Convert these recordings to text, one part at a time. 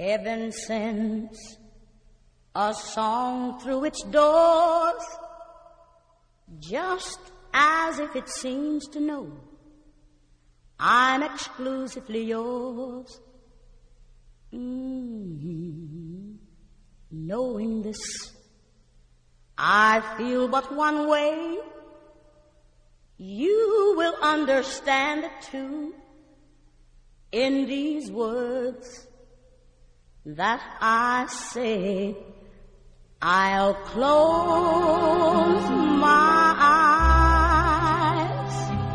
Heaven sends a song through its doors, just as if it seems to know I'm exclusively yours. Knowing this, I feel but one way. You will understand it too in these words that I say. I'll close my eyes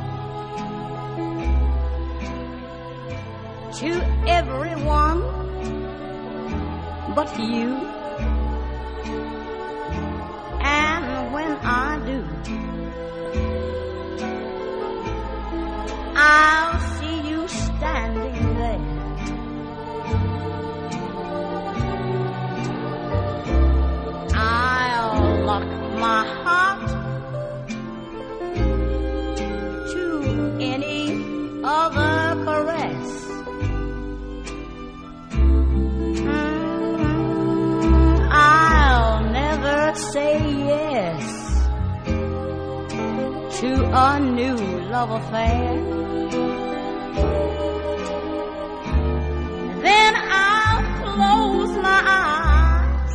to everyone but you, and when I do, I'll see you standing there. I'll lock my heart to any other caress. I'll never say yes to a new love affair. Then I'll close my eyes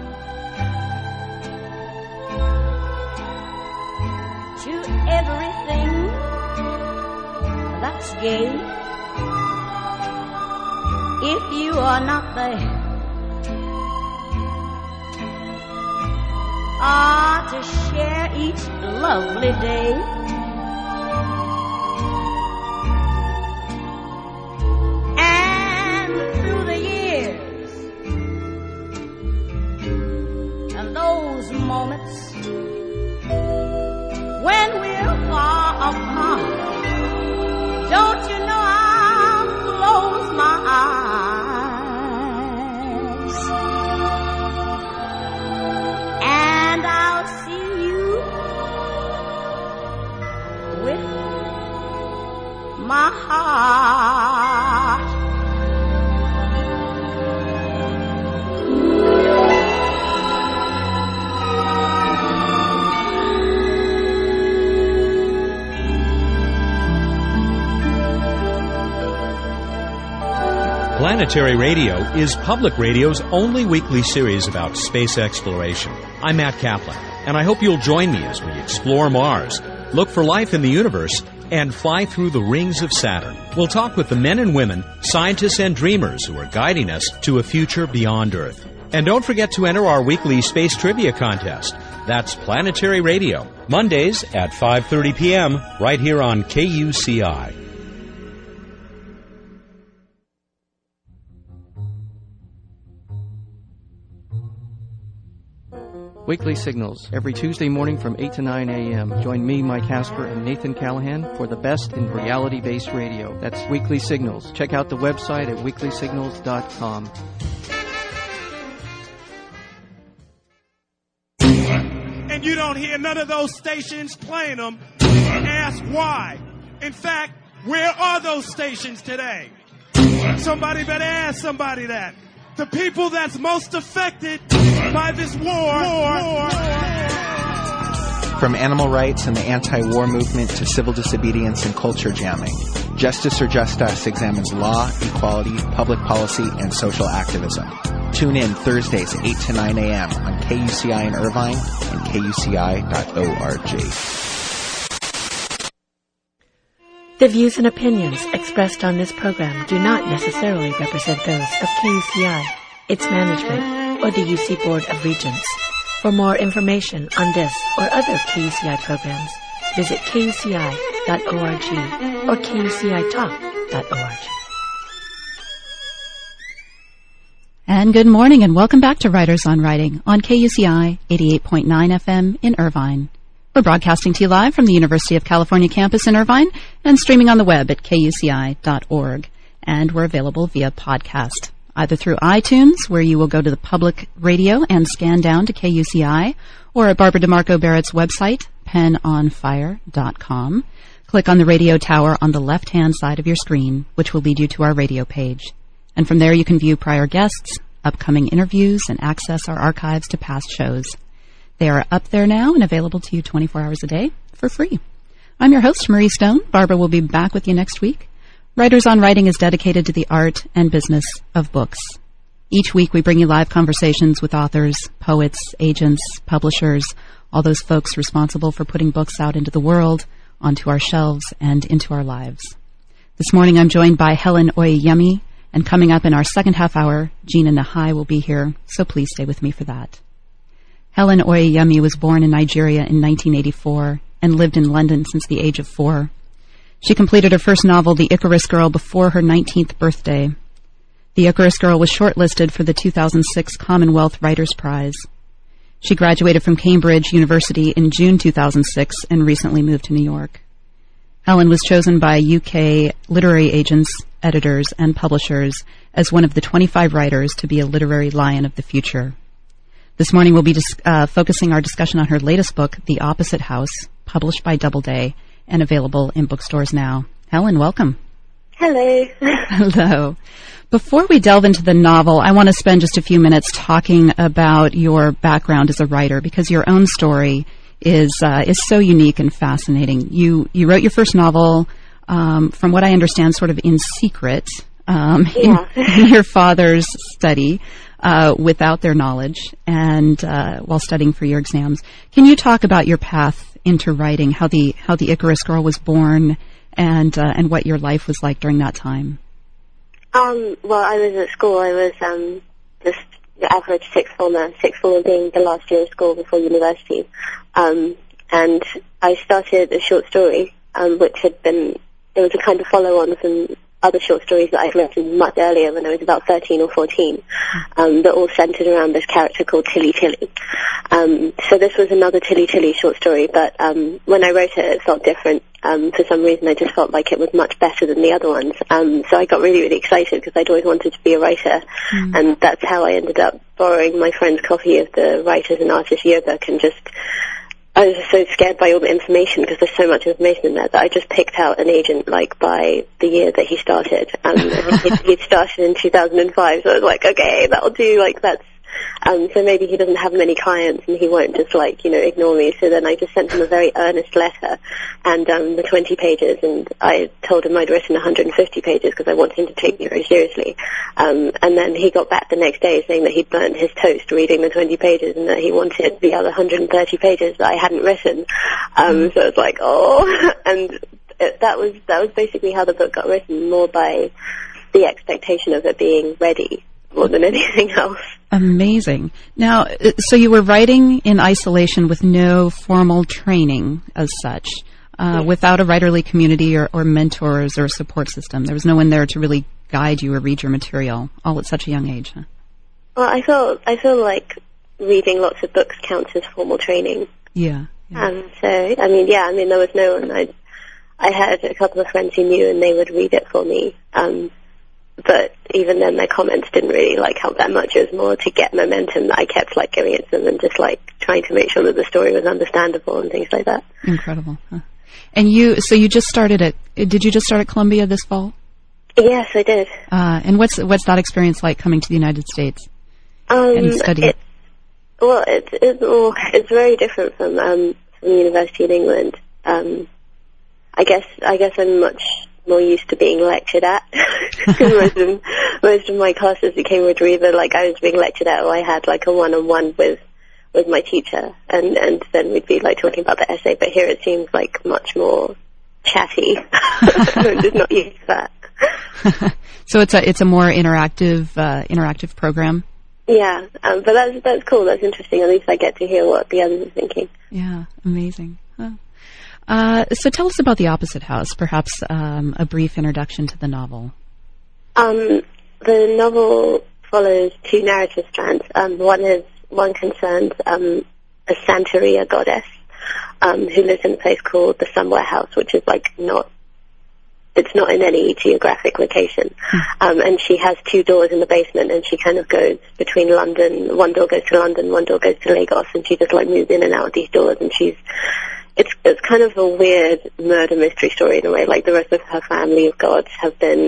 to everything that's gay. If you are not there, to share each lovely day. And through the years, and those moments when we're far apart, don't you know I'll close my eyes and I'll see you with my heart. Planetary Radio is public radio's only weekly series about space exploration. I'm Matt Kaplan, and I hope you'll join me as we explore Mars, look for life in the universe, and fly through the rings of Saturn. We'll talk with the men and women, scientists and dreamers who are guiding us to a future beyond Earth. And don't forget to enter our weekly space trivia contest. That's Planetary Radio, Mondays at 5:30 p.m. right here on KUCI. Weekly Signals, every Tuesday morning from 8 to 9 a.m. Join me, Mike Casper, and Nathan Callahan for the best in reality-based radio. That's Weekly Signals. Check out the website at weeklysignals.com. And you don't hear none of those stations playing them. Ask why. In fact, where are those stations today? Somebody better ask somebody that. The people that's most affected by this war. From animal rights and the anti-war movement to civil disobedience and culture jamming, Justice or Just Us examines law, equality, public policy, and social activism. Tune in Thursdays 8 to 9 a.m. on KUCI in Irvine and KUCI.org. The views and opinions expressed on this program do not necessarily represent those of KUCI, its management, or the UC Board of Regents. For more information on this or other KUCI programs, visit KUCI.org or KUCITalk.org. And good morning and welcome back to Writers on Writing on KUCI 88.9 FM in Irvine. We're broadcasting to you live from the University of California campus in Irvine and streaming on the web at KUCI.org. And we're available via podcast, either through iTunes, where you will go to the public radio and scan down to KUCI, or at Barbara DeMarco Barrett's website, penonfire.com. Click on the radio tower on the left-hand side of your screen, which will lead you to our radio page. And from there you can view prior guests, upcoming interviews, and access our archives to past shows. They are up there now and available to you 24 hours a day for free. I'm your host, Marie Stone. Barbara will be back with you next week. Writers on Writing is dedicated to the art and business of books. Each week we bring you live conversations with authors, poets, agents, publishers, all those folks responsible for putting books out into the world, onto our shelves, and into our lives. This morning I'm joined by Helen Oyeyemi, and coming up in our second half hour, Gina Nahai will be here, so please stay with me for that. Helen Oyeyemi was born in Nigeria in 1984 and lived in London since the age of 4. She completed her first novel, The Icarus Girl, before her 19th birthday. The Icarus Girl was shortlisted for the 2006 Commonwealth Writers' Prize. She graduated from Cambridge University in June 2006 and recently moved to New York. Helen was chosen by UK literary agents, editors, and publishers as one of the 25 writers to be a literary lion of the future. This morning we'll be focusing our discussion on her latest book, The Opposite House, published by Doubleday and available in bookstores now. Helen, welcome. Hello. Hello. Before we delve into the novel, I want to spend just a few minutes talking about your background as a writer, because your own story is so unique and fascinating. You wrote your first novel, from what I understand, sort of in secret, in your father's study, without their knowledge, and while studying for your exams. Can you talk about your path into writing, how the Icarus Girl was born, and what your life was like during that time? Well, I was at school. I was just the average sixth former being the last year of school before university. And I started a short story, which it was a kind of follow-on from other short stories that I'd written much earlier when I was about 13 or 14, that all centered around this character called Tilly Tilly. So this was another Tilly Tilly short story, but when I wrote it felt different. For some reason I just felt like it was much better than the other ones. So I got really, really excited because I'd always wanted to be a writer, and that's how I ended up borrowing my friend's copy of the Writers and Artists Yearbook, and I was just so scared by all the information, because there's so much information in there, that I just picked out an agent by the year that he started. He'd started in 2005, so I was like, okay, that'll do, that's... so maybe he doesn't have many clients and he won't just ignore me. So then I just sent him a very earnest letter and the 20 pages, and I told him I'd written 150 pages because I wanted him to take me very seriously. And then he got back the next day saying that he'd burnt his toast reading the 20 pages and that he wanted the other 130 pages that I hadn't written. So it's like, oh, and that was basically how the book got written, more by the expectation of it being ready more than anything else. Amazing. Now, so you were writing in isolation with no formal training as such, without a writerly community or mentors or a support system. There was no one there to really guide you or read your material, all at such a young age, huh? Well, I feel like reading lots of books counts as formal training. Yeah. So, there was no one. I had a couple of friends who knew, and they would read it for me. But even then, their comments didn't really help that much. It was more to get momentum that I kept giving it to them, and just trying to make sure that the story was understandable and things like that. Incredible. Huh? And did you just start at Columbia this fall? Yes, I did. And what's that experience like, coming to the United States and studying? It's very different from the university in England. I guess I'm much more used to being lectured at, because most of my classes at Cambridge were either I was being lectured at, or I had a one-on-one with my teacher, and then we'd be talking about the essay. But here it seems much more chatty. I'm just not used to that. So it's a more interactive program. Yeah, but that's cool. That's interesting. At least I get to hear what the others are thinking. Yeah, amazing. Huh. So tell us about The Opposite House, perhaps a brief introduction to the novel. The novel follows two narrative strands. One concerns a Santeria goddess who lives in a place called the Somewhere House, which is it's not in any geographic location. And she has two doors in the basement, and she kind of goes between London. One door goes to London, one door goes to Lagos, and she just moves in and out of these doors, and it's kind of a weird murder mystery story in a way. The rest of her family of gods have been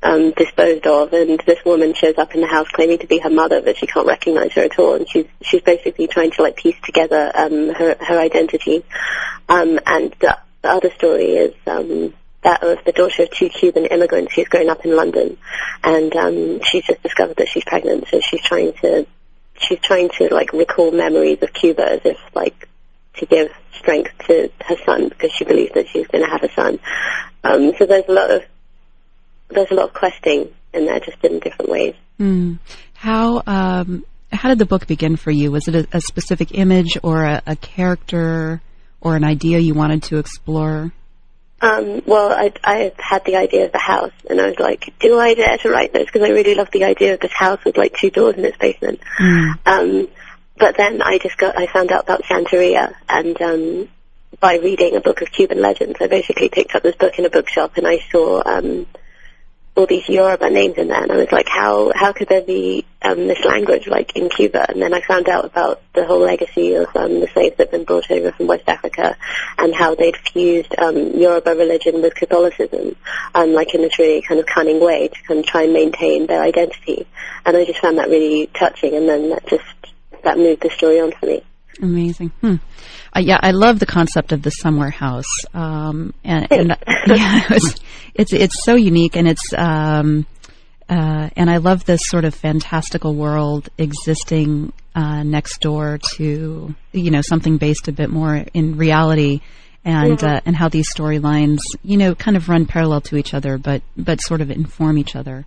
disposed of, and this woman shows up in the house claiming to be her mother, but she can't recognize her at all, and she's basically trying to like piece together her identity. And the other story is that of the daughter of 2 Cuban immigrants who's grown up in London, and she's just discovered that she's pregnant, so she's trying to like recall memories of Cuba as if like to give strength to her son, because she believes that she's going to have a son. So there's a lot of questing in there, just in different ways. How did the book begin for you? Was it a specific image or a character or an idea you wanted to explore? Well, I had the idea of the house, and I was like, do I dare to write this? Because I really love the idea of this house with like 2 doors in its basement. But then I found out about Santeria, and by reading a book of Cuban legends, I basically picked up this book in a bookshop, and I saw all these Yoruba names in there, and I was like, how could there be this language like in Cuba? And then I found out about the whole legacy of the slaves that had been brought over from West Africa, and how they'd fused Yoruba religion with Catholicism, like in this really kind of cunning way to kind of try and maintain their identity. And I just found that really touching, and then that moved the story on for me. Amazing. Yeah, I love the concept of the somewhere house, it's so unique, and and I love this sort of fantastical world existing next door to something based a bit more in reality, and how these storylines kind of run parallel to each other, but sort of inform each other.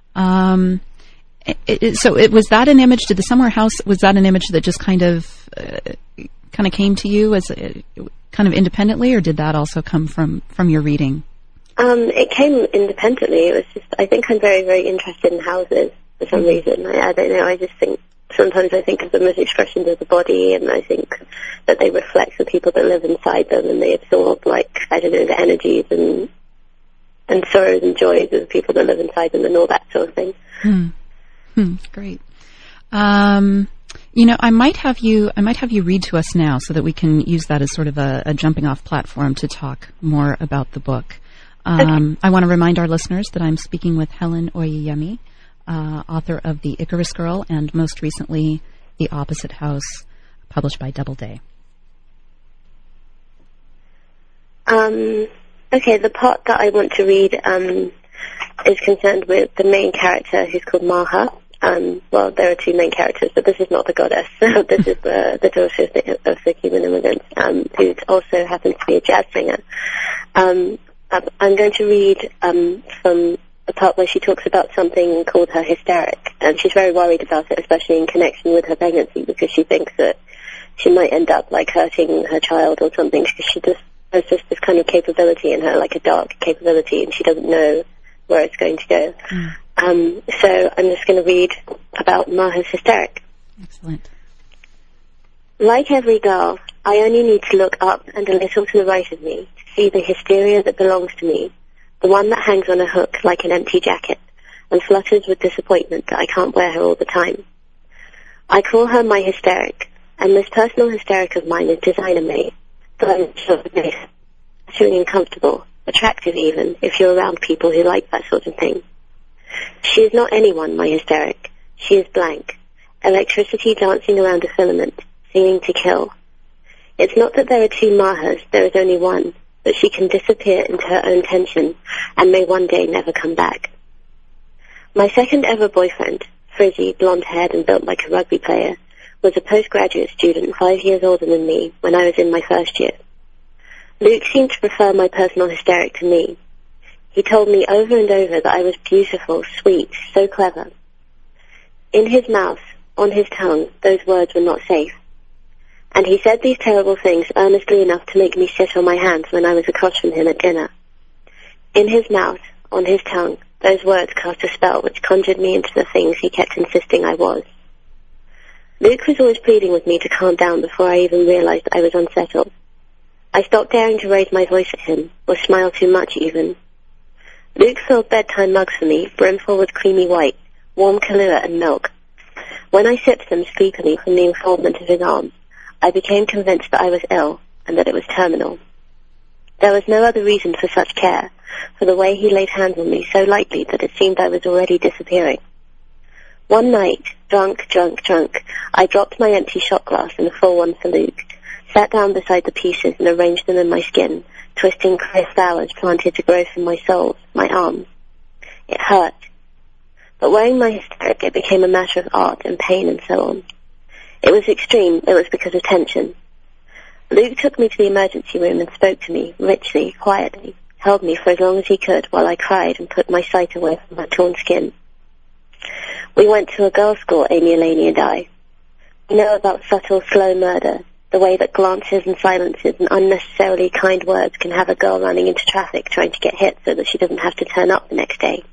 So was that an image? Did the somewhere house, was that an image that just kind of came to you as kind of independently, or did that also come from your reading? It came independently. It was just, I think I'm very, very interested in houses for some reason. I don't know, I just think, sometimes I think of them as expressions of the body, and I think that they reflect the people that live inside them, and they absorb, like, I don't know, the energies and sorrows and joys of the people that live inside them and all that sort of thing. Great. I might have you read to us now, so that we can use that as sort of a jumping off platform to talk more about the book. Okay. I want to remind our listeners that I'm speaking with Helen Oyeyemi, author of The Icarus Girl, and most recently, The Opposite House, published by Doubleday. Okay, the part that I want to read is concerned with the main character, who's called Maha. Well, there are 2 main characters, but this is not the goddess. This is the daughter of the Cuban immigrants, who also happens to be a jazz singer. I'm going to read from the part where she talks about something called her hysteric, and she's very worried about it, especially in connection with her pregnancy, because she thinks that she might end up like hurting her child or something, because there's just this kind of capability in her, like a dark capability, and she doesn't know where it's going to go. So I'm just going to read about Maha's hysteric. Excellent. Like every girl, I only need to look up and a little to the right of me to see the hysteria that belongs to me, the one that hangs on a hook like an empty jacket and flutters with disappointment that I can't wear her all the time. I call her my hysteric, and this personal hysteric of mine is designer-made, so I'm sure it makes her feeling uncomfortable, attractive even, if you're around people who like that sort of thing. She is not anyone, my hysteric. She is blank. Electricity dancing around a filament, seeming to kill. It's not that there are 2 Mahas, there is only one, but she can disappear into her own tension, and may one day never come back. My second ever boyfriend, frizzy, blonde-haired and built like a rugby player, was a postgraduate student 5 years older than me when I was in my first year. Luke seemed to prefer my personal hysteric to me. He told me over and over that I was beautiful, sweet, so clever. In his mouth, on his tongue, those words were not safe. And he said these terrible things earnestly enough to make me sit on my hands when I was across from him at dinner. In his mouth, on his tongue, those words cast a spell which conjured me into the things he kept insisting I was. Luke was always pleading with me to calm down before I even realized I was unsettled. I stopped daring to raise my voice at him, or smile too much even. Luke filled bedtime mugs for me, brimful with creamy white, warm Kahlua and milk. When I sipped them sleepily from the enfoldment of his arms, I became convinced that I was ill, and that it was terminal. There was no other reason for such care, for the way he laid hands on me so lightly that it seemed I was already disappearing. One night, drunk, I dropped my empty shot glass and a full one for Luke, sat down beside the pieces and arranged them in my skin, twisting clear flowers planted to grow from my soles, my arms. It hurt. But wearing my hysteric, it became a matter of art and pain and so on. It was extreme. It was because of tension. Luke took me to the emergency room and spoke to me, richly, quietly, held me for as long as he could while I cried and put my sight away from my torn skin. We went to a girls' school, Amy, Eleni, and I. We know about subtle, slow murder, the way that glances and silences and unnecessarily kind words can have a girl running into traffic trying to get hit so that she doesn't have to turn up the next day.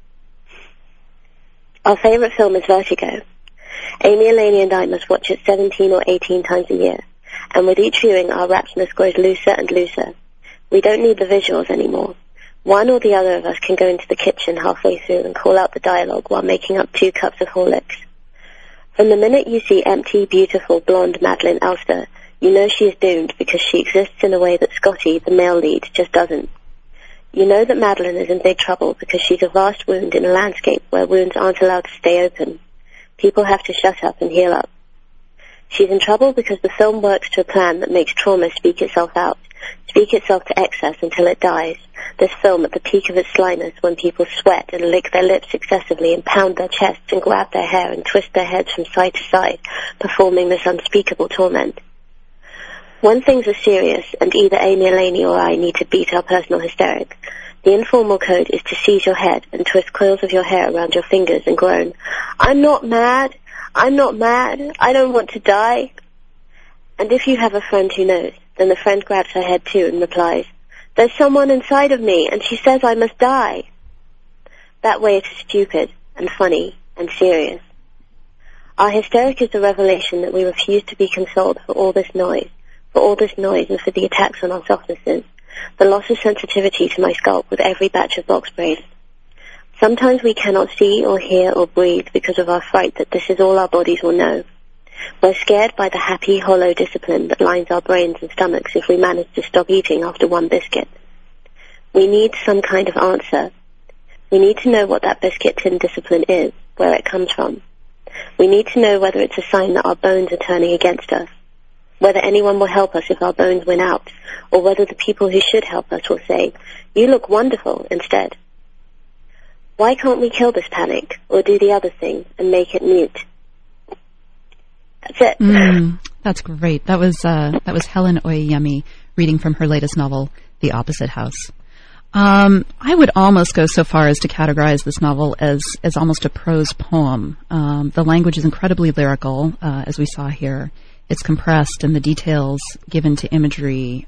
Our favourite film is Vertigo. Amy, Eleni, and I must watch it 17 or 18 times a year, and with each viewing our raptness grows looser and looser. We don't need the visuals anymore. One or the other of us can go into the kitchen halfway through and call out the dialogue while making up 2 cups of Horlicks. From the minute you see empty, beautiful, blonde Madeleine Elster, you know she is doomed because she exists in a way that Scotty, the male lead, just doesn't. You know that Madeleine is in big trouble because she's a vast wound in a landscape where wounds aren't allowed to stay open. People have to shut up and heal up. She's in trouble because the film works to a plan that makes trauma speak itself out, speak itself to excess until it dies. This film at the peak of its slyness when people sweat and lick their lips excessively and pound their chests and grab their hair and twist their heads from side to side, performing this unspeakable torment. When things are serious and either Amy, Eleni, or I need to beat our personal hysteric, the informal code is to seize your head and twist coils of your hair around your fingers and groan, "I'm not mad. I'm not mad. I don't want to die." And if you have a friend who knows, then the friend grabs her head too and replies, "There's someone inside of me and she says I must die." That way it is stupid and funny and serious. Our hysteric is the revelation that we refuse to be consoled for all this noise and for the attacks on our softnesses, the loss of sensitivity to my scalp with every batch of box braids. Sometimes we cannot see or hear or breathe because of our fright that this is all our bodies will know. We're scared by the happy, hollow discipline that lines our brains and stomachs if we manage to stop eating after one biscuit. We need some kind of answer. We need to know what that biscuit tin discipline is, where it comes from. We need to know whether it's a sign that our bones are turning against us, whether anyone will help us if our bones win out, or whether the people who should help us will say, "You look wonderful," instead. Why can't we kill this panic, or do the other thing, and make it mute? That's it. That's great. That was Helen Oyeyemi reading from her latest novel, The Opposite House. I would almost go so far as to categorize this novel as almost a prose poem. The language is incredibly lyrical, as we saw here. It's compressed, and the details given to imagery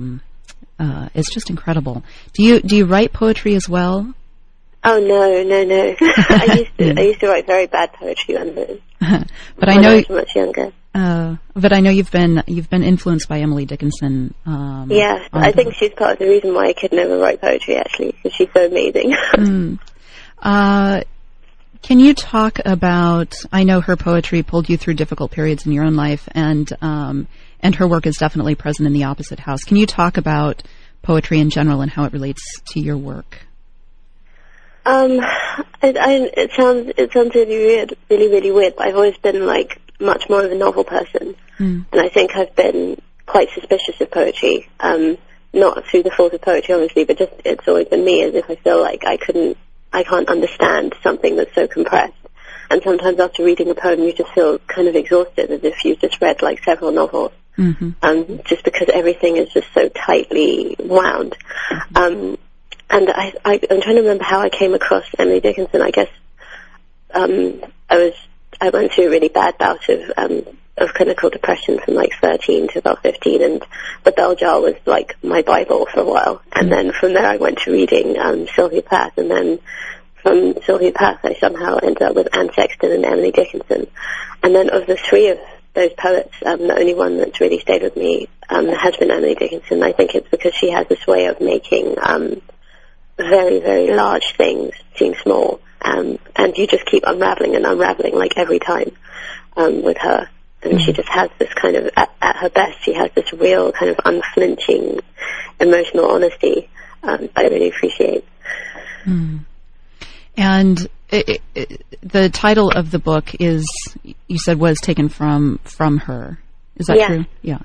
is just incredible. Do you write poetry as well? Oh no! I used to write very bad poetry when but I know I was much younger. But I know you've been influenced by Emily Dickinson. Yeah, I think she's part of the reason why I could never write poetry, actually, because she's so amazing. Can you talk about? I know her poetry pulled you through difficult periods in your own life, and her work is definitely present in The Opposite House. Can you talk about poetry in general and how it relates to your work? It sounds really weird, but I've always been like much more of a novel person, and I think I've been quite suspicious of poetry. Not through the fault of poetry, obviously, but just it's always been me, as if I feel like I can't understand something that's so compressed. And sometimes after reading a poem, you just feel kind of exhausted, as if you've just read like several novels, just because everything is just so tightly wound. And I'm trying to remember how I came across Emily Dickinson. I guess I went through a really bad bout of clinical depression from like 13 to about 15, and The Bell Jar was like my Bible for a while. And then from there I went to reading Sylvia Plath, and then from Sylvia Plath I somehow ended up with Anne Sexton and Emily Dickinson. And then of the three of those poets, the only one that's really stayed with me has been Emily Dickinson. I think it's because she has this way of making very, very large things seem small, and you just keep unraveling like every time with her. And she just has this kind of, at her best, she has this real kind of unflinching emotional honesty. I really appreciate. And the title of the book is, you said, was taken from her. Is that true? Yeah.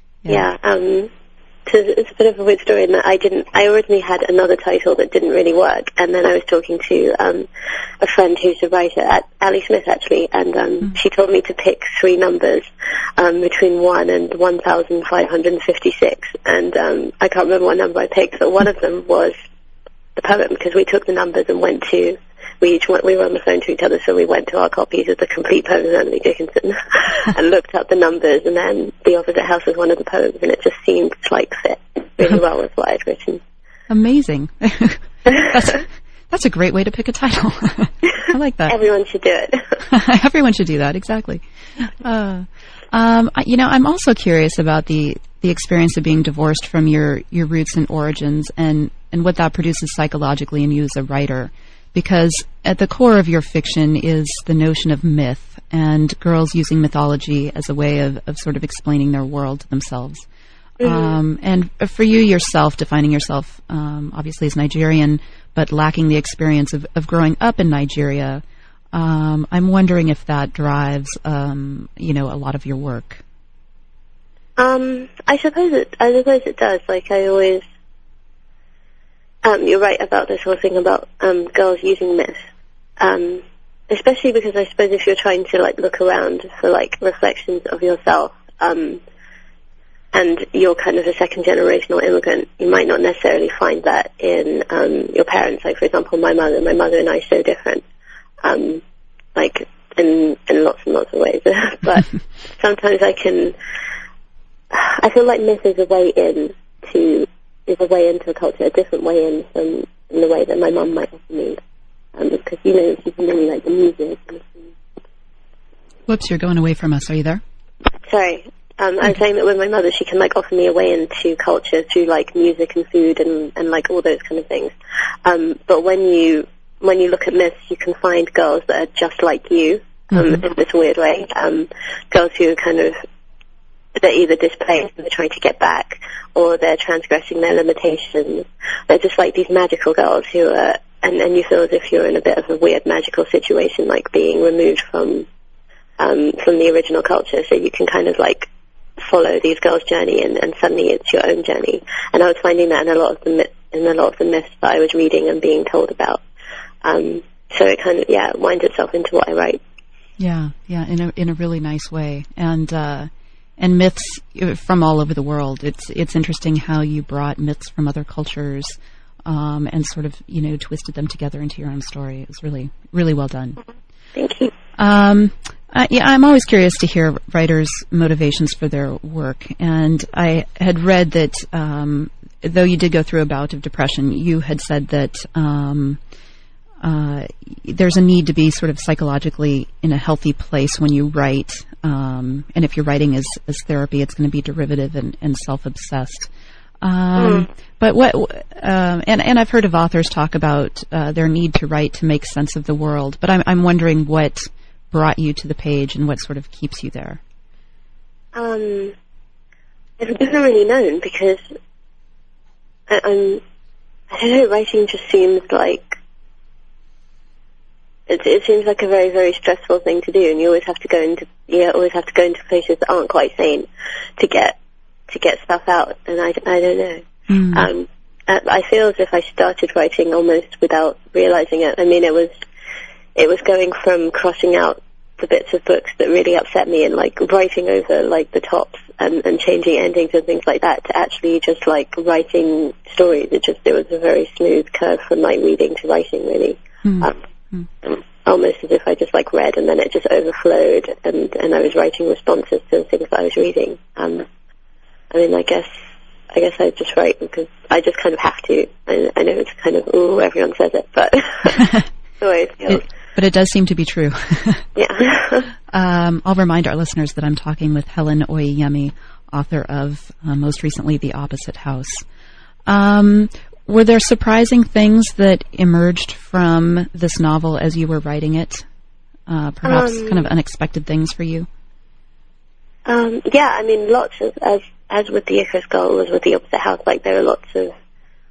So it's a bit of a weird story in that I originally had another title that didn't really work, and then I was talking to a friend who's a writer, Ali Smith actually, and she told me to pick 3 numbers between 1 and 1,556, and I can't remember what number I picked, but one of them was the poem, because we took the numbers and we were on the phone to each other, so we went to our copies of the complete poems of Emily Dickinson and looked up the numbers, and then The Opposite House was one of the poems, and it just seemed to fit really well with what I'd written. Amazing. That's a great way to pick a title. I like that. Everyone should do it. Everyone should do that, exactly. I'm also curious about the experience of being divorced from your roots and origins, and what that produces psychologically in you as a writer. Because at the core of your fiction is the notion of myth and girls using mythology as a way of sort of explaining their world to themselves. And for you yourself, defining yourself obviously as Nigerian, but lacking the experience of growing up in Nigeria, I'm wondering if that drives, a lot of your work. I suppose it does. Like, I always... you're right about this whole thing about girls using myth, especially because I suppose if you're trying to look around for reflections of yourself, and you're kind of a second generational immigrant, you might not necessarily find that in your parents. Like, for example, my mother and I are so different, in lots and lots of ways. But sometimes I feel like myth is a way into a culture, a different way in from the way that my mum might offer me. Because, she's really the music. Whoops, you're going away from us. Are you there? Sorry. I was saying that with my mother, she can offer me a way into culture through music and food and all those kind of things. But when you look at myths, you can find girls that are just like you, in this weird way. Girls who are they're either displaced and they're trying to get back, or they're transgressing their limitations. They're just these magical girls who are, and you feel as if you're in a bit of a weird magical situation, being removed from the original culture. So you can follow these girls' journey, and suddenly it's your own journey. And I was finding that in a lot of the myths that I was reading and being told about. So it winds itself into what I write. Yeah, in a really nice way. And myths from all over the world. It's interesting how you brought myths from other cultures, and sort of, twisted them together into your own story. It was really, really well done. Thank you. I'm always curious to hear writers' motivations for their work. And I had read that, though you did go through a bout of depression, you had said that, there's a need to be sort of psychologically in a healthy place when you write, and if you're writing as therapy, it's going to be derivative and self-obsessed. But and I've heard of authors talk about their need to write to make sense of the world. But I'm wondering what brought you to the page and what sort of keeps you there. I've never really known, because I don't know, writing just seems it seems like a very, very stressful thing to do, and you always have to go into places that aren't quite sane to get stuff out, and I don't know. I feel as if I started writing almost without realizing it. I mean, it was going from crossing out the bits of books that really upset me and writing over the tops and changing endings and things like that, to actually just writing stories. It was a very smooth curve from reading to writing, really. Almost as if I just read, and then it just overflowed, and I was writing responses to the things that I was reading. I mean, I guess I just write because I just kind of have to. I know it's kind of, everyone says it, but the way it feels. But it does seem to be true. Yeah. I'll remind our listeners that I'm talking with Helen Oyeyemi, author of, most recently, The Opposite House. Were there surprising things that emerged from this novel as you were writing it? Perhaps kind of unexpected things for you? Yeah, I mean, lots of, as with The Icarus Girl, as with The Opposite House, there are lots of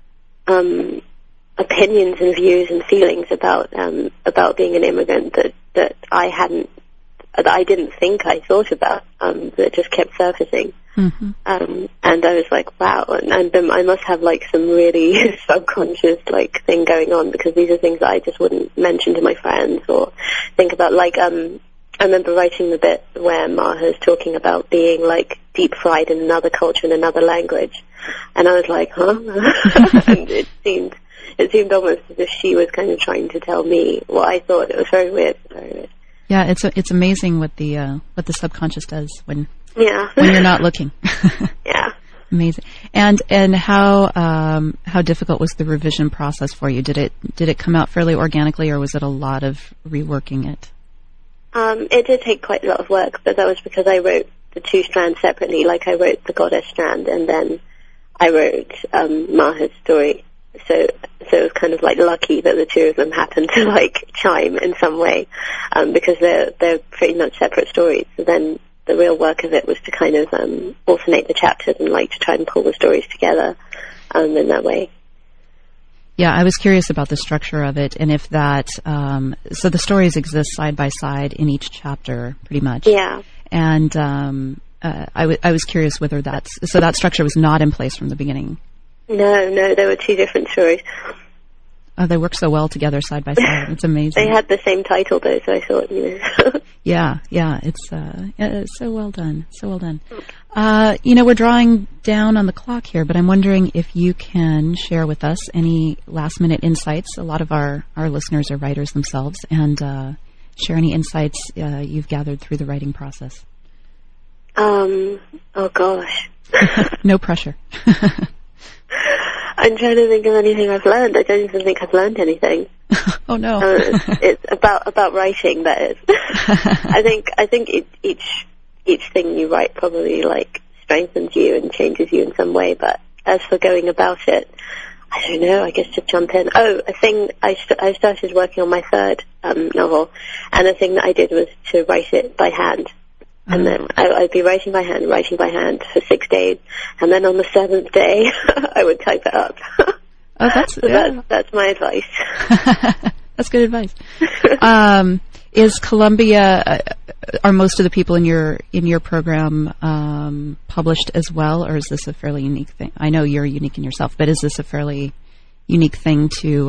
opinions and views and feelings about being an immigrant that I didn't think I thought about, that just kept surfacing. Mm-hmm. And I was like, wow, and I must have like some really subconscious like thing going on, because these are things that I just wouldn't mention to my friends or think about. Like, I remember writing the bit where Maha's talking about being like deep fried in another culture, in another language, and I was like, huh? And it seemed almost as if she was kind of trying to tell me what I thought. It was very weird. Very weird. Yeah, it's amazing what the subconscious does when when you're not looking. Yeah. Amazing. And how difficult was the revision process for you? Did it come out fairly organically, or was it a lot of reworking it? It did take quite a lot of work, but that was because I wrote the two strands separately. Like, I wrote the goddess strand, and then I wrote Maha's story. So it was kind of like lucky that the two of them happened to like chime in some way, because they're pretty much separate stories. So then the real work of it was to kind of alternate the chapters and like to try and pull the stories together in that way. Yeah, I was curious about the structure of it, and if that, so the stories exist side by side in each chapter, pretty much. Yeah. And I was curious whether that structure was not in place from the beginning. No, there were two different stories. Oh, they work so well together side by side. It's amazing. They had the same title though, so I thought, Yeah, it's so well done. So well done. We're drawing down on the clock here, but I'm wondering if you can share with us any last-minute insights. A lot of our listeners are writers themselves, and share any insights you've gathered through the writing process. Oh, gosh. No pressure. I'm trying to think of anything I've learned. I don't even think I've learned anything. Oh, no. It's about writing, that is. I think each thing you write probably like strengthens you and changes you in some way, but as for going about it, I don't know, I guess just jump in. Oh, a thing, I started working on my third novel, and the thing that I did was to write it by hand. And then I'd be writing by hand for 6 days, and then on the 7th day, I would type it up. Oh, that's my advice. That's good advice. Is Columbia, are most of the people in your program published as well, or is this a fairly unique thing? I know you're unique in yourself, but is this a fairly unique thing to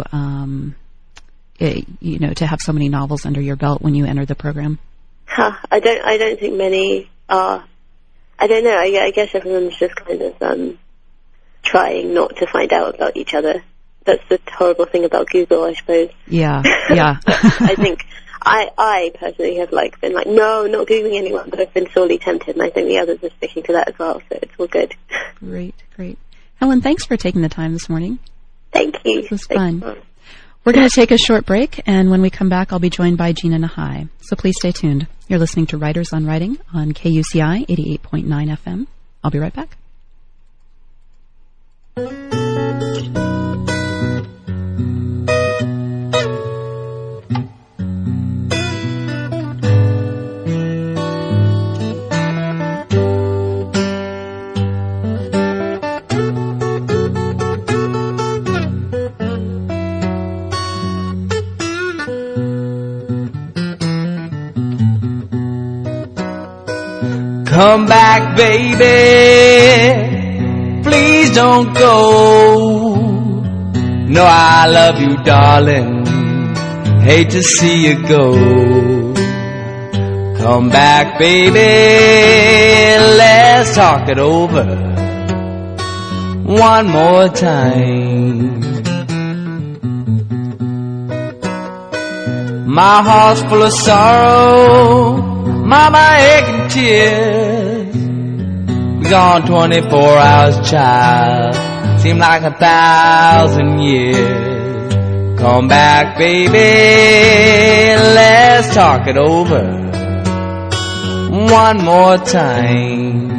have so many novels under your belt when you enter the program? I don't think many are. I don't know. I guess everyone's just kind of trying not to find out about each other. That's the horrible thing about Google, I suppose. Yeah. I think I personally have been no, not Googling anyone, but I've been sorely tempted, and I think the others are sticking to that as well. So it's all good. Great. Helen, thanks for taking the time this morning. Thank you. This was fun. We're going to take a short break, and when we come back, I'll be joined by Gina Nahai. So please stay tuned. You're listening to Writers on Writing on KUCI 88.9 FM. I'll be right back. Come back, baby, please don't go. No, I love you, darling, hate to see you go. Come back, baby, let's talk it over one more time. My heart's full of sorrow, mama aching tears. We're gone 24 hours, child, seem like 1,000 years. Come back, baby, let's talk it over one more time.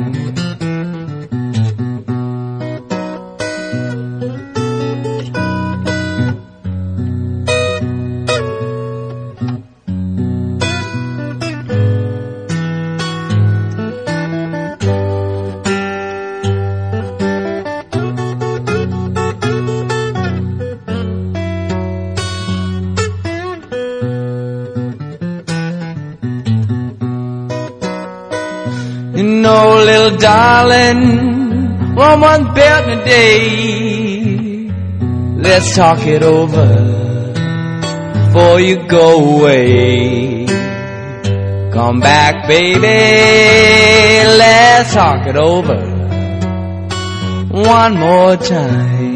darling, woman's built in a day. Let's talk it over before you go away. Come back, baby, let's talk it over one more time.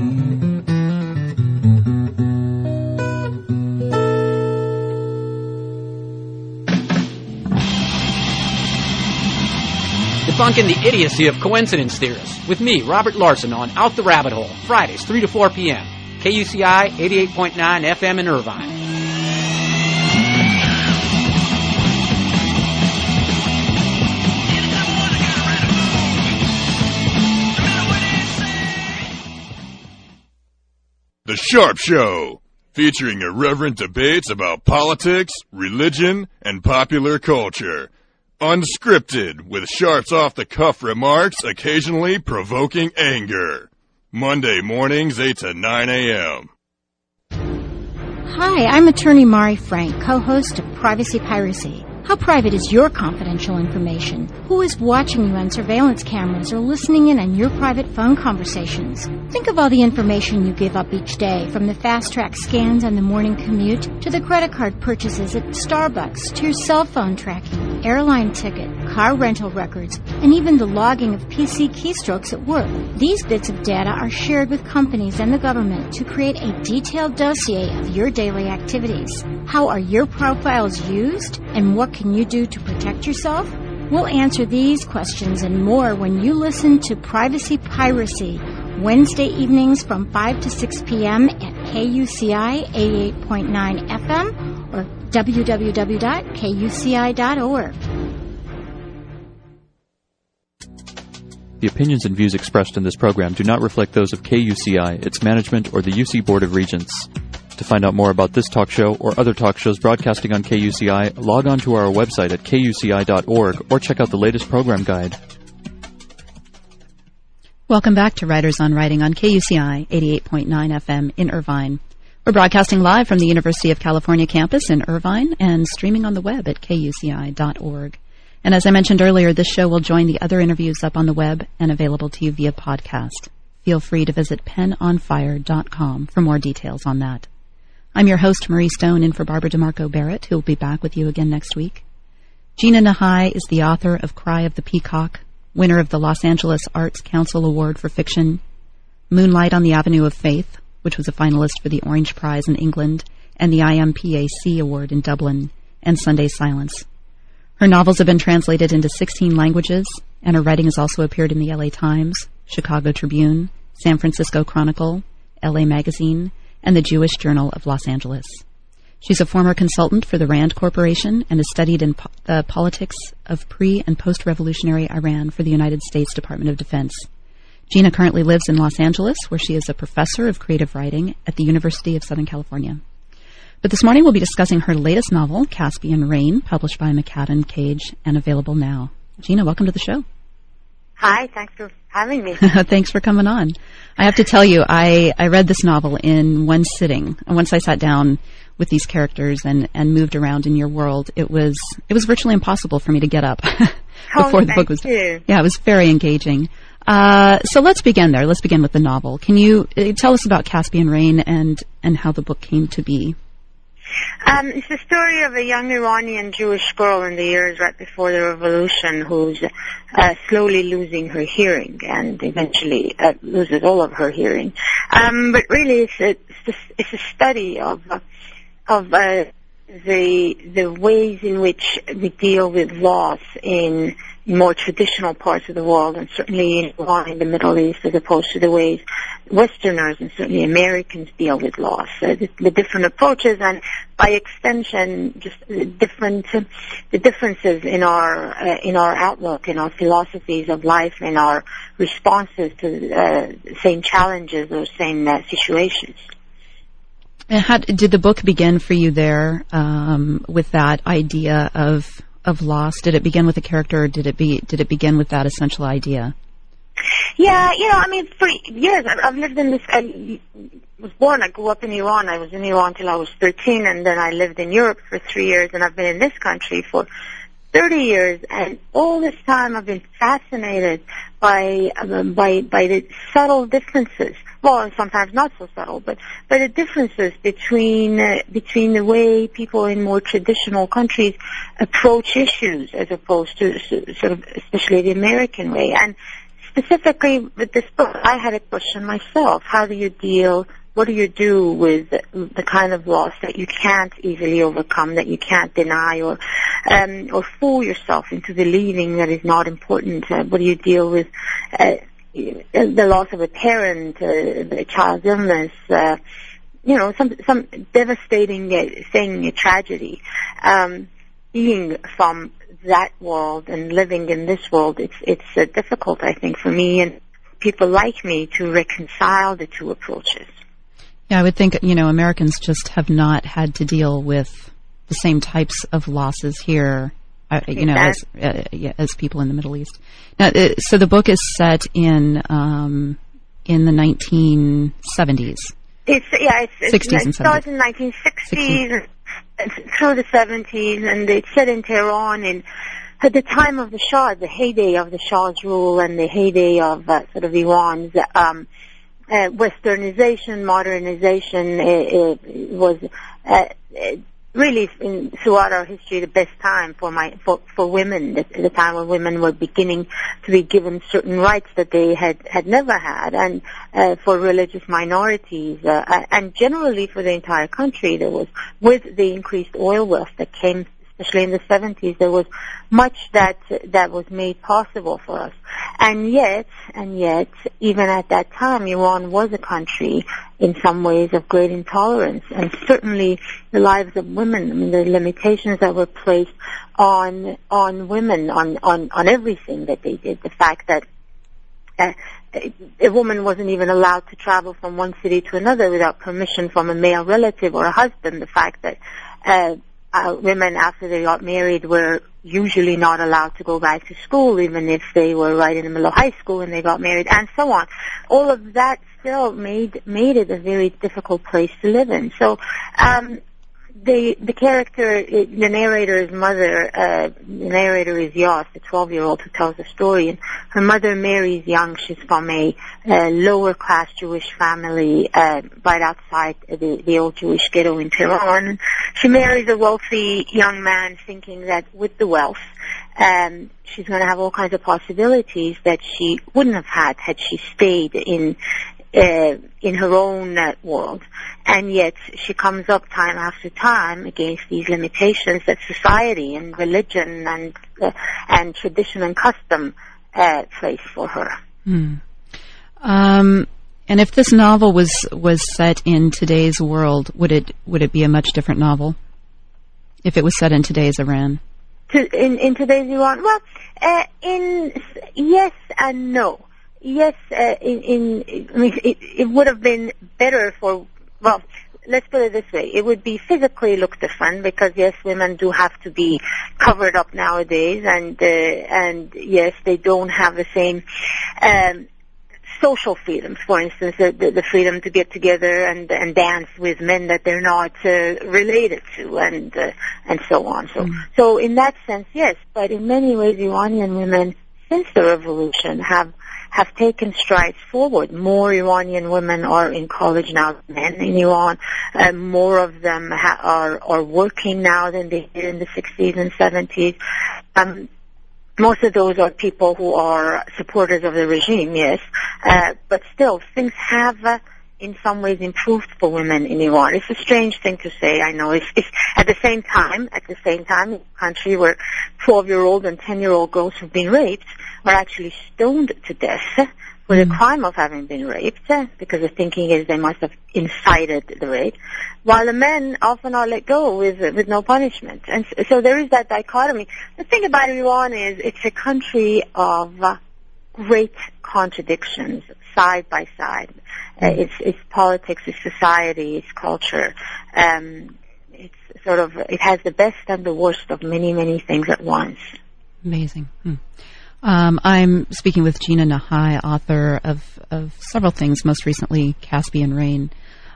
Debunking the idiocy of coincidence theorists with me, Robert Larson, on Out the Rabbit Hole, Fridays, 3 to 4 p.m., KUCI 88.9 FM in Irvine. The Sharp Show, featuring irreverent debates about politics, religion, and popular culture. Unscripted, with Sharp's off-the-cuff remarks, occasionally provoking anger. Monday mornings, 8 to 9 a.m. Hi, I'm attorney Mari Frank, co-host of Privacy Piracy. How private is your confidential information? Who is watching you on surveillance cameras or listening in on your private phone conversations? Think of all the information you give up each day, from the fast-track scans on the morning commute to the credit card purchases at Starbucks to your cell phone tracking, airline ticket, car rental records, and even the logging of PC keystrokes at work. These bits of data are shared with companies and the government to create a detailed dossier of your daily activities. How are your profiles used, and what can you do to protect yourself? We'll answer these questions and more when you listen to Privacy Piracy, Wednesday evenings from 5 to 6 p.m. at KUCI 88.9 FM or www.kuci.org. The opinions and views expressed in this program do not reflect those of KUCI, its management, or the UC Board of Regents. To find out more about this talk show or other talk shows broadcasting on KUCI, log on to our website at kuci.org or check out the latest program guide. Welcome back to Writers on Writing on KUCI 88.9 FM in Irvine. We're broadcasting live from the University of California campus in Irvine and streaming on the web at kuci.org. And as I mentioned earlier, this show will join the other interviews up on the web and available to you via podcast. Feel free to visit penonfire.com for more details on that. I'm your host, Marie Stone, in for Barbara DeMarco Barrett, who will be back with you again next week. Gina Nahai is the author of Cry of the Peacock, winner of the Los Angeles Arts Council Award for Fiction, Moonlight on the Avenue of Faith, which was a finalist for the Orange Prize in England, and the IMPAC Award in Dublin, and Sunday Silence. Her novels have been translated into 16 languages, and her writing has also appeared in the LA Times, Chicago Tribune, San Francisco Chronicle, LA Magazine, and the Jewish Journal of Los Angeles. She's a former consultant for the RAND Corporation and has studied in the politics of pre- and post-revolutionary Iran for the United States Department of Defense. Gina currently lives in Los Angeles, where she is a professor of creative writing at the University of Southern California. But this morning we'll be discussing her latest novel, Caspian Rain, published by McCadden Cage and available now. Gina, welcome to the show. Hi, thanks for having me. Thanks for coming on. I have to tell you, I read this novel in one sitting. Once I sat down with these characters and moved around in your world, it was virtually impossible for me to get up before the book was done. Yeah, it was very engaging. So let's begin there. Let's begin with the novel. Can you tell us about Caspian Rain and how the book came to be? It's the story of a young Iranian Jewish girl in the years right before the revolution who's slowly losing her hearing and eventually loses all of her hearing. But really, it's a study of the ways in which we deal with loss in more traditional parts of the world, and certainly in Iran, in the Middle East, as opposed to the ways Westerners and certainly Americans deal with loss. The different approaches, and by extension, just the differences in our outlook, in our philosophies of life, in our responses to the same challenges or same situations. And how did the book begin for you there with that idea of loss? Did it begin with a character, or did it begin with that essential idea? Yeah, for years I've lived in this. I grew up in Iran. I was in Iran till I was 13, and then I lived in Europe for 3 years, and I've been in this country for 30 years, and all this time I've been fascinated by the subtle differences. Well, sometimes not so subtle, but the differences between the way people in more traditional countries approach issues as opposed to sort of especially the American way. And specifically with this book, I had a question myself: what do you do with the kind of loss that you can't easily overcome, that you can't deny, or fool yourself into believing that is not important? What do you deal with the loss of a parent, the child's illness, some devastating thing, a tragedy? Being from that world and living in this world, it's difficult, I think, for me and people like me to reconcile the two approaches. Yeah, I would think, Americans just have not had to deal with the same types of losses here, as people in the Middle East. Now, so the book is set in the 1970s. It 60s and 70s. Starts in the 1960s through the 70s, and it's set in Tehran at the time of the Shah, the heyday of the Shah's rule, and the heyday of sort of Iran's westernization, modernization. It was really throughout our history the best time for women, the time when women were beginning to be given certain rights that they had never had, and for religious minorities, and generally for the entire country. There was, with the increased oil wealth that came, especially in the 70s, there was much that was made possible for us. And yet, even at that time, Iran was a country in some ways of great intolerance, and certainly the lives of women, I mean, the limitations that were placed on women, on everything that they did, the fact that a woman wasn't even allowed to travel from one city to another without permission from a male relative or a husband, the fact that women, after they got married, were usually not allowed to go back to school, even if they were right in the middle of high school and they got married, and so on. All of that still made it a very difficult place to live in. So the character, the narrator's mother, the narrator is Yas, the 12-year-old who tells the story, and her mother marries young. She's from a lower-class Jewish family right outside the old Jewish ghetto in Tehran. She marries a wealthy young man thinking that with the wealth, she's going to have all kinds of possibilities that she wouldn't have had she stayed in her own world. And yet she comes up time after time against these limitations that society and religion and tradition and custom place for her. And if this novel was set in today's world, would it be a much different novel if it was set in today's Iran? In today's Iran? Well, yes and no. Yes, it would have been better well, let's put it this way. It would be physically look different because, yes, women do have to be covered up nowadays, and yes, they don't have the same social freedoms. For instance, the freedom to get together and dance with men that they're not related to, and so on. So in that sense, yes. But in many ways, Iranian women, since the revolution, have taken strides forward. More Iranian women are in college now than men in Iran. More of them are working now than they did in the 60s and 70s. Most of those are people who are supporters of the regime, yes. But still, things have in some ways improved for women in Iran. It's a strange thing to say, I know. It's at the same time, in a country where 12-year-old and 10-year-old girls who've been raped are actually stoned to death for the crime of having been raped, because the thinking is they must have incited the rape, while the men often are let go with no punishment. And so there is that dichotomy. The thing about Iran is it's a country of great contradictions, side by side. Its politics, its society, its culture. It's sort of, it has the best and the worst of many, many things at once. Amazing. I'm speaking with Gina Nahai, author of several things, most recently Caspian Rain.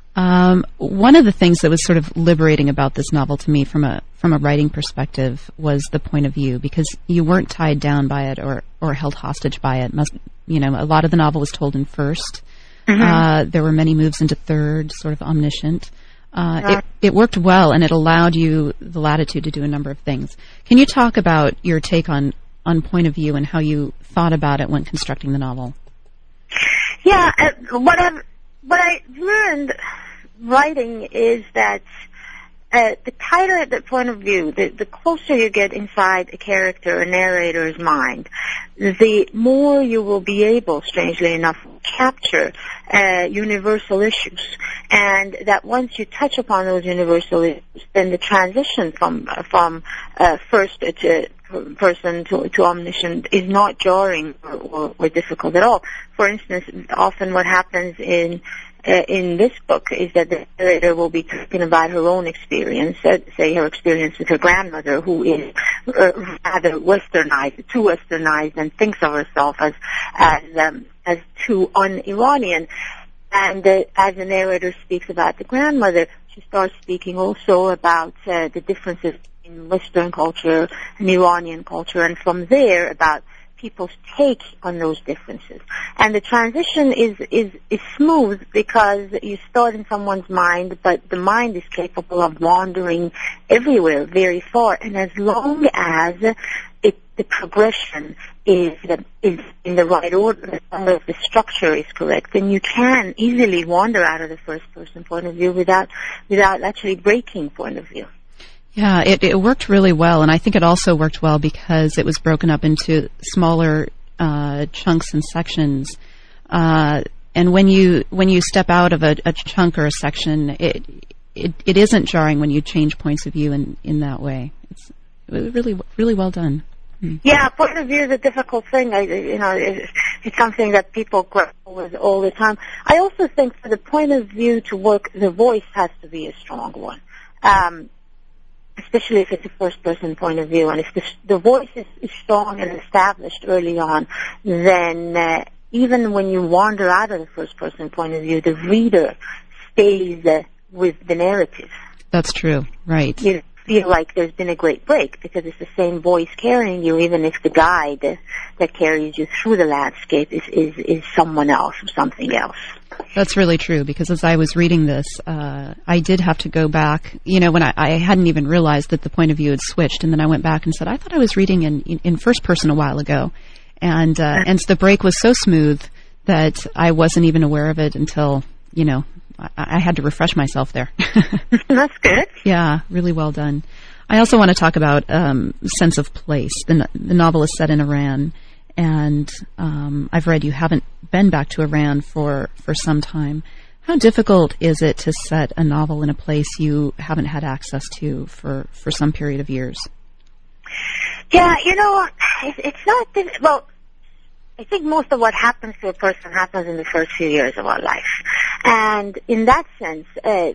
One of the things that was sort of liberating about this novel to me from a writing perspective was the point of view, because you weren't tied down by it or held hostage by it. A lot of the novel was told in first. Mm-hmm. There were many moves into third, sort of omniscient. It worked well, and it allowed you the latitude to do a number of things. Can you talk about your take on point of view and how you thought about it when constructing the novel? Yeah, what I learned writing is that the tighter the point of view, the closer you get inside a character, a narrator's mind, the more you will be able, strangely enough, to capture universal issues. And that once you touch upon those universal issues, then the transition from first person to omniscient is not jarring or difficult at all. For instance, often what happens in this book is that the narrator will be talking about her own experience, say her experience with her grandmother, who is rather westernized, too westernized, and thinks of herself as too un-Iranian. And as the narrator speaks about the grandmother, she starts speaking also about the differences in Western culture and Iranian culture, and from there about people's take on those differences. And the transition is smooth because you start in someone's mind, but the mind is capable of wandering everywhere very far. And as long as the progression is in the right order, as long as the structure is correct, then you can easily wander out of the first person point of view without actually breaking point of view. Yeah, it worked really well, and I think it also worked well because it was broken up into smaller chunks and sections. And when you step out of a chunk or a section, it isn't jarring when you change points of view in that way. It's really well done. Yeah, point of view is a difficult thing. It's something that people grapple with all the time. I also think for the point of view to work, the voice has to be a strong one. Especially if it's a first-person point of view. And if the voice is strong and established early on, then even when you wander out of the first-person point of view, the reader stays with the narrative. That's true, right. You feel like there's been a great break because it's the same voice carrying you, even if the guide that carries you through the landscape is someone else or something else. That's really true, because as I was reading this, I did have to go back, when I hadn't even realized that the point of view had switched, and then I went back and said, I thought I was reading in first person a while ago, and the break was so smooth that I wasn't even aware of it until, I had to refresh myself there. That's good. Yeah, really well done. I also want to talk about sense of place. The novel is set in Iran, and I've read you haven't been back to Iran for some time. How difficult is it to set a novel in a place you haven't had access to for some period of years? Yeah, it's not difficult. Well, I think most of what happens to a person happens in the first few years of our life. And in that sense, I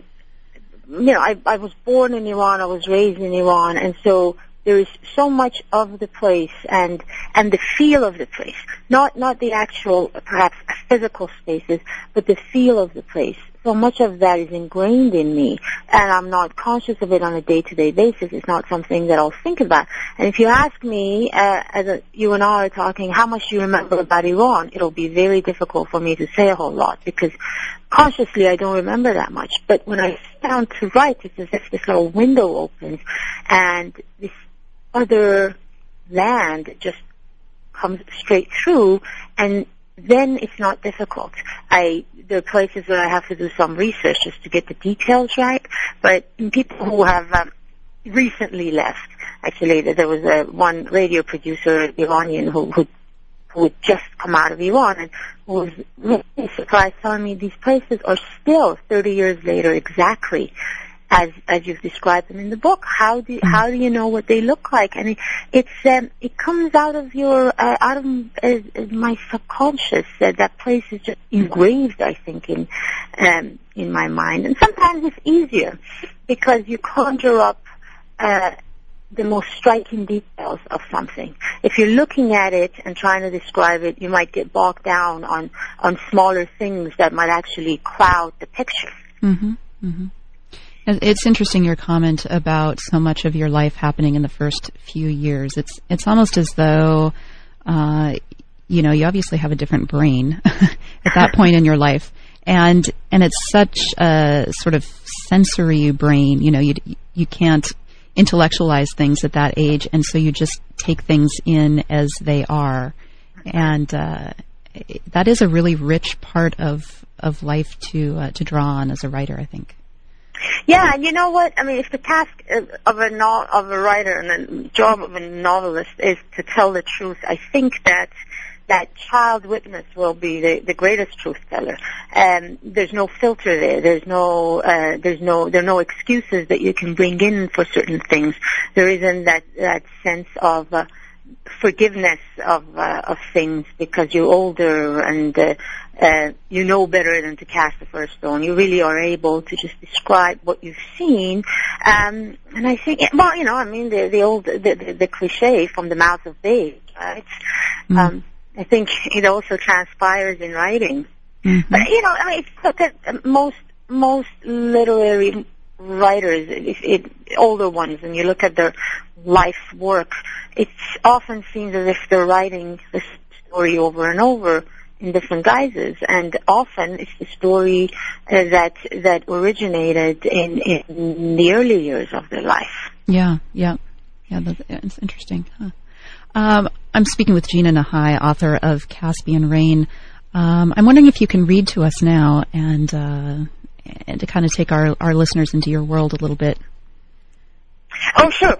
was born in Iran, I was raised in Iran, and so there is so much of the place and the feel of the place, not the actual, perhaps, physical spaces, but the feel of the place. So much of that is ingrained in me, and I'm not conscious of it on a day-to-day basis. It's not something that I'll think about. And if you ask me, you and I are talking, how much do you remember about Iran, it'll be very difficult for me to say a whole lot, because consciously I don't remember that much. But when I sit down to write, it's as if this little window opens, and this other land just comes straight through, and then it's not difficult. There are places where I have to do some research just to get the details right, but in people who have recently left, actually, there was one radio producer, Iranian, who had just come out of Iran and was really surprised, telling me these places are still 30 years later exactly as you've described them in the book. How do you know what they look like? And it comes out of my subconscious. That place is just engraved, I think, in my mind. And sometimes it's easier because you conjure up the most striking details of something. If you're looking at it and trying to describe it, you might get bogged down on smaller things that might actually cloud the picture. Mm-hmm. Mm-hmm. It's interesting, your comment about so much of your life happening in the first few years. It's almost as though, you obviously have a different brain at that point in your life. And it's such a sort of sensory brain. You can't intellectualize things at that age, and so you just take things in as they are. And that is a really rich part of life to draw on as a writer, I think. Yeah, and you know what? I mean, if the task of a writer and the job of a novelist is to tell the truth, I think that child witness will be the greatest truth teller. There's no filter there. There are no excuses that you can bring in for certain things. There isn't that sense of forgiveness of things because you're older and you know better than to cast the first stone. You really are able to just describe what you've seen, and I think, the cliche from the mouth of babes, right? I think it also transpires in writing. Mm-hmm. But if you look at most literary writers, older ones, and you look at their life work, it often seems as if they're writing the story over and over in different guises, and often it's the story that originated in the early years of their life. Yeah, it's interesting. Huh? I'm speaking with Gina Nahai, author of Caspian Rain. I'm wondering if you can read to us now and to kind of take our listeners into your world a little bit. Oh, sure.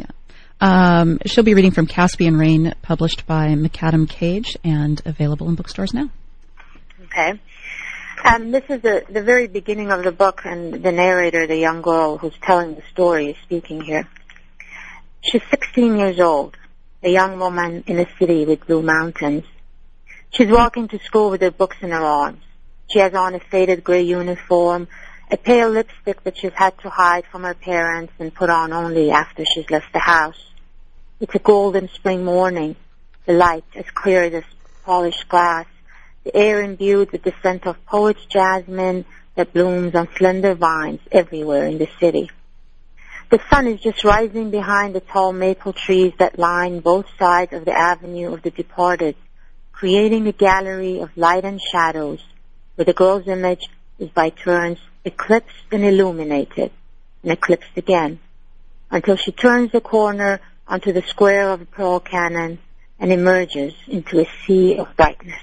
Yeah. She'll be reading from Caspian Rain, published by McAdam Cage and available in bookstores now. Okay. This is the very beginning of the book, and the narrator, the young girl who's telling the story, is speaking here. She's 16 years old, a young woman in a city with blue mountains. She's walking to school with her books in her arms. She has on a faded gray uniform, a pale lipstick that she's had to hide from her parents and put on only after she's left the house. It's a golden spring morning, the light as clear as polished glass, the air imbued with the scent of poet's jasmine that blooms on slender vines everywhere in the city. The sun is just rising behind the tall maple trees that line both sides of the avenue of the departed, creating a gallery of light and shadows, where the girl's image is by turns eclipsed and illuminated, and eclipsed again, until she turns the corner onto the square of the Pearl Cannon and emerges into a sea of brightness.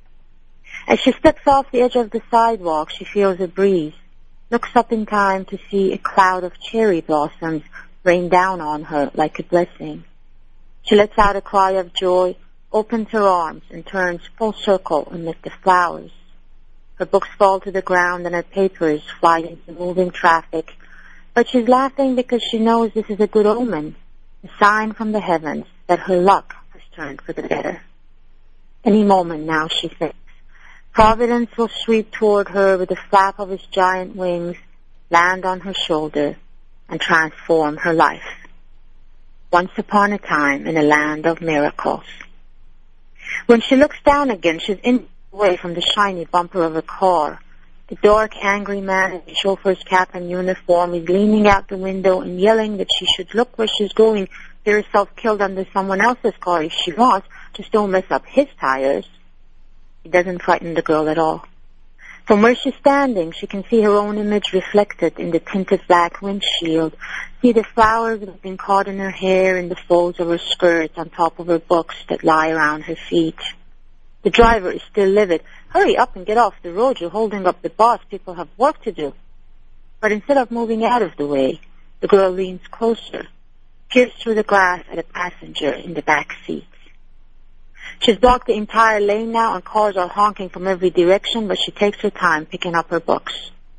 As she steps off the edge of the sidewalk, she feels a breeze, looks up in time to see a cloud of cherry blossoms rain down on her like a blessing. She lets out a cry of joy, opens her arms, and turns full circle amid the flowers. Her books fall to the ground and her papers fly into moving traffic, but she's laughing because she knows this is a good omen, a sign from the heavens that her luck has turned for the better. Any moment now, she thinks, Providence will sweep toward her with a flap of his giant wings, land on her shoulder, and transform her life. Once upon a time in a land of miracles. When she looks down again, she's away from the shiny bumper of a car. The dark, angry man in the chauffeur's cap and uniform is leaning out the window and yelling that she should look where she's going, get herself killed under someone else's car if she wants, just don't mess up his tires. It doesn't frighten the girl at all. From where she's standing, she can see her own image reflected in the tinted black windshield, see the flowers that have been caught in her hair and the folds of her skirt on top of her books that lie around her feet. The driver is still livid. Hurry up and get off the road. You're holding up the bus. People have work to do. But instead of moving out of the way, the girl leans closer, peers through the glass at a passenger in the back seat. She's blocked the entire lane now, and cars are honking from every direction, but she takes her time picking up her books.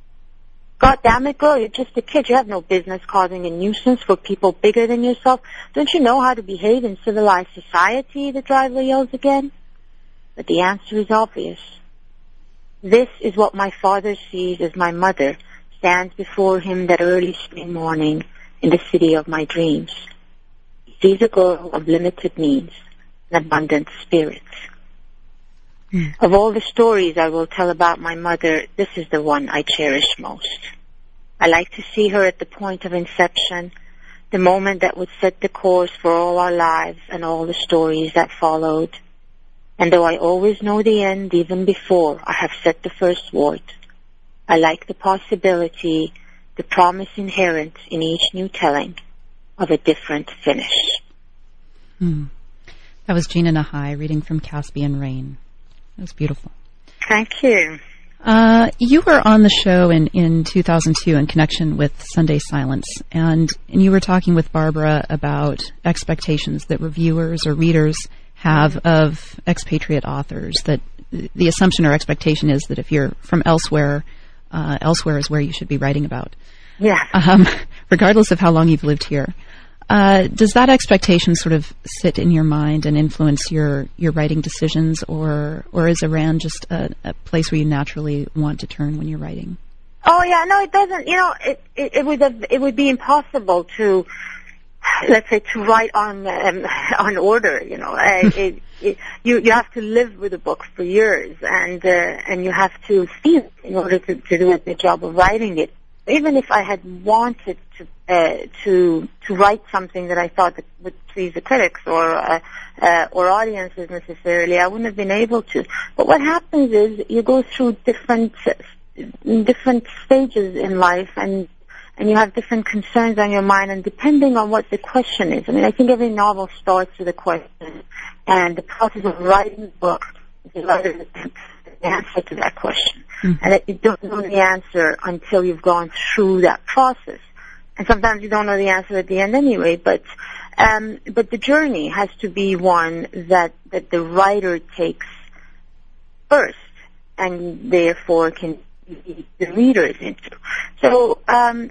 God damn it, girl, you're just a kid. You have no business causing a nuisance for people bigger than yourself. Don't you know how to behave in civilized society? The driver yells again. But the answer is obvious. This is what my father sees as my mother stands before him that early spring morning in the city of my dreams. He sees a girl of limited means and abundant spirits. Of all the stories I will tell about my mother, this is the one I cherish most. I like to see her at the point of inception, the moment that would set the course for all our lives and all the stories that followed. And though I always know the end even before I have set the first word, I like the possibility, the promise inherent in each new telling of a different finish. That was Gina Nahai reading from Caspian Rain. That was beautiful. Thank you. You were on the show in 2002 in connection with Sunday Silence, and you were talking with Barbara about expectations that reviewers or readers have of expatriate authors, that the assumption or expectation is that if you're from elsewhere, elsewhere is where you should be writing about. Yeah. Regardless of how long you've lived here. Does that expectation sort of sit in your mind and influence your writing decisions, or is Iran just a place where you naturally want to turn when you're writing? Oh yeah, no, it doesn't. You know, it would be impossible to, let's say, to write on order. You know, you have to live with a book for years, and you have to feel it in order to do a good job of writing it. Even if I had wanted to write something that I thought that would please the critics or audiences necessarily, I wouldn't have been able to. But what happens is you go through different stages in life, and you have different concerns on your mind, and depending on what the question is. I mean, I think every novel starts with a question, and the process of writing the book is the writer's answer to that question. And that you don't know the answer until you've gone through that process. And sometimes you don't know the answer at the end anyway, but the journey has to be one that the writer takes first, and therefore can lead the readers into. So I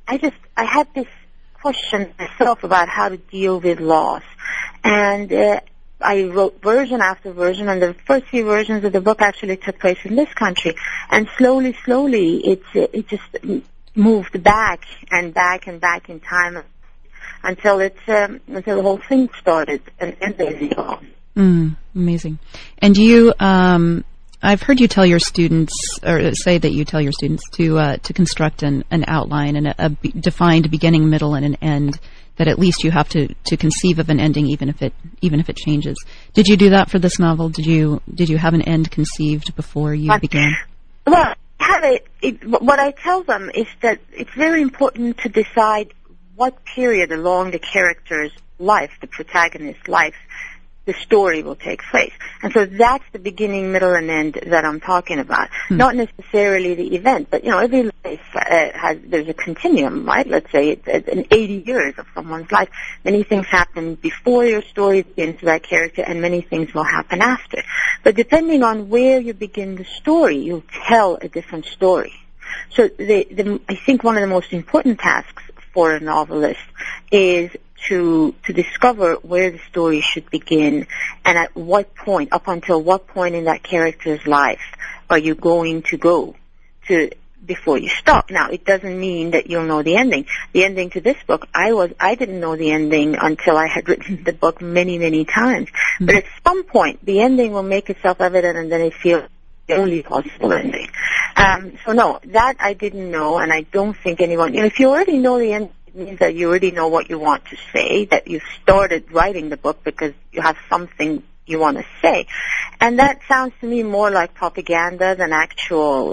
had this question myself about how to deal with loss, and I wrote version after version, and the first few versions of the book actually took place in this country. And slowly, it just moved back and back and back in time until the whole thing started and ended. Amazing. And you, I've heard you tell your students, or say that you tell your students to construct an outline and a defined beginning, middle, and an end. That at least you have to conceive of an ending, even if it changes. Did you do that for this novel? Did you have an end conceived before you began? Well, what I tell them is that it's very important to decide what period along the character's life, the protagonist's life, the story will take place. And so that's the beginning, middle, and end that I'm talking about. Not necessarily the event, but, you know, every life there's a continuum, right? Let's say it's in 80 years of someone's life. Many things happen before your story begins with that character, and many things will happen after. But depending on where you begin the story, you'll tell a different story. So I think one of the most important tasks for a novelist is to discover where the story should begin, and at what point, up until what point in that character's life are you going to go to before you stop. Now, it doesn't mean that you'll know the ending. The ending to this book, I didn't know the ending until I had written the book many, many times. But at some point, the ending will make itself evident, and then it feels the only possible ending. So no, that I didn't know, and I don't think anyone, if you already know the ending, it means that you already know what you want to say, that you started writing the book because you have something you want to say. And that sounds to me more like propaganda than actual,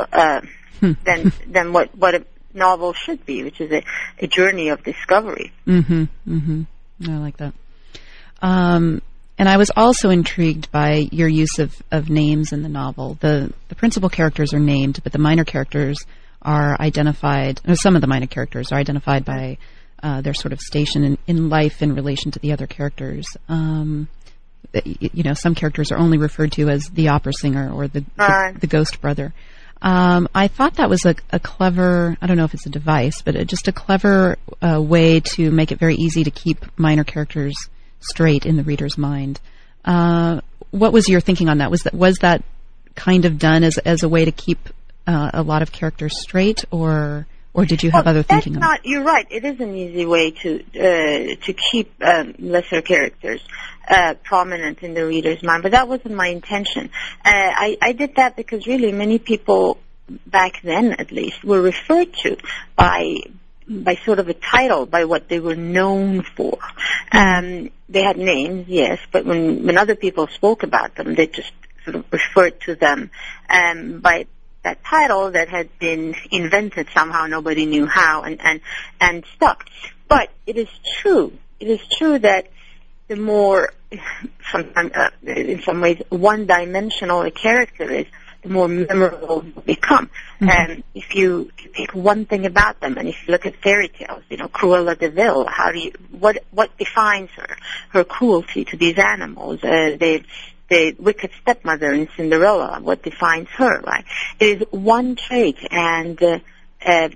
than what a novel should be, which is a journey of discovery. I like that. And I was also intrigued by your use of names in the novel. The principal characters are named, but the minor characters are identified, some of the minor characters are identified by their sort of station in life in relation to the other characters. Some characters are only referred to as the opera singer or the ghost brother. I thought that was a clever, I don't know if it's a device, but just a clever way to make it very easy to keep minor characters straight in the reader's mind. What was your thinking on that? Was that kind of done as a way to keep a lot of characters straight, or Or did you have other thinking on it? You're right. It is an easy way to keep lesser characters prominent in the reader's mind, but that wasn't my intention. I did that because really many people back then, at least, were referred to by sort of a title, by what they were known for. They had names, yes, but when other people spoke about them, they just sort of referred to them by that title that had been invented somehow, nobody knew how, and stuck. But it is true that the more, sometimes, in some ways, one-dimensional a character is, the more memorable they become. And if you pick one thing about them, and if you look at fairy tales, Cruella de Vil, what defines her cruelty to these animals? The wicked stepmother in Cinderella, what defines her, right? It is one trait, and if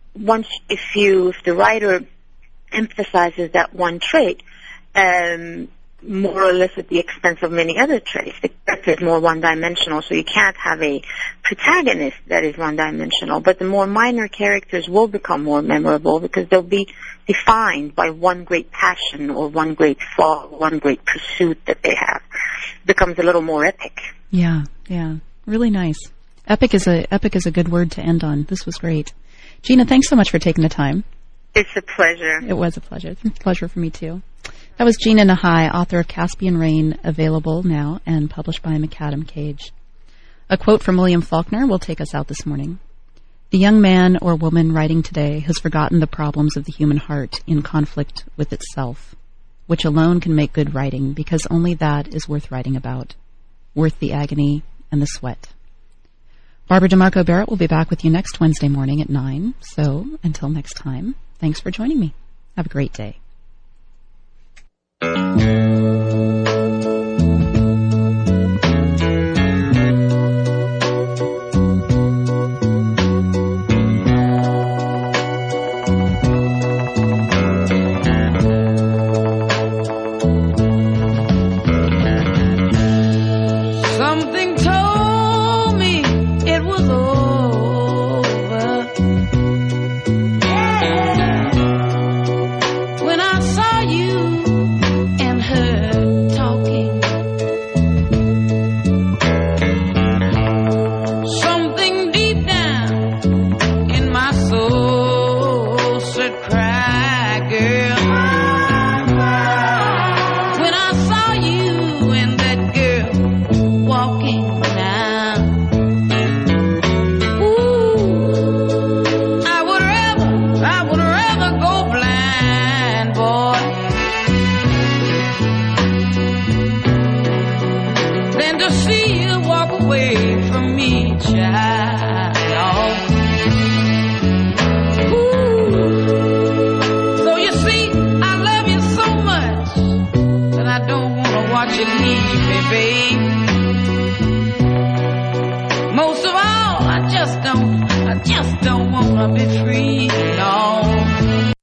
the writer emphasizes that one trait, more or less at the expense of many other traits, the character is more one-dimensional, so you can't have a protagonist that is one-dimensional, but the more minor characters will become more memorable because they'll be defined by one great passion or one great flaw, one great pursuit that they have. It becomes a little more epic. Yeah. Really nice. Epic is a good word to end on. This was great. Gina, thanks so much for taking the time. It's a pleasure. It was a pleasure. It's a pleasure for me, too. That was Gina Nahai, author of Caspian Rain, available now and published by McAdam Cage. A quote from William Faulkner will take us out this morning. The young man or woman writing today has forgotten the problems of the human heart in conflict with itself, which alone can make good writing, because only that is worth writing about, worth the agony and the sweat. Barbara DeMarco Barrett will be back with you next Wednesday morning at 9. So, until next time, thanks for joining me. Have a great day. Something told me it was over when I saw you and her talking. Something deep down in my soul said, cry, girl. When I saw you and that girl walking now, ooh, I would rather go blind, boy, than to see you walk away from me, child. Ooh. So you see, I love you so much that I don't want to watch you leave me, babe. Most of all, I just don't want to be free.